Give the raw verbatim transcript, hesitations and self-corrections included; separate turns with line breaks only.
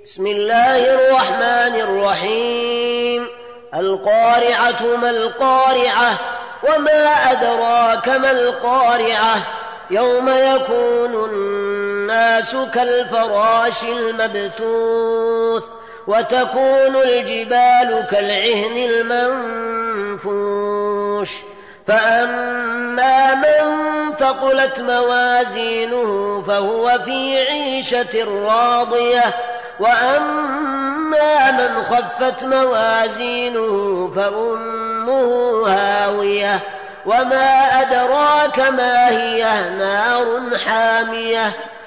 بسم الله الرحمن الرحيم. القارعة ما القارعة وما أدراك ما القارعة يوم يكون الناس كالفراش المبثوث وتكون الجبال كالعهن المنفوش فأما من ثقلت موازينه فهو في عيشة راضية وأما من خفت موازينه فأمه هاوية وما أدراك ما هي نار حامية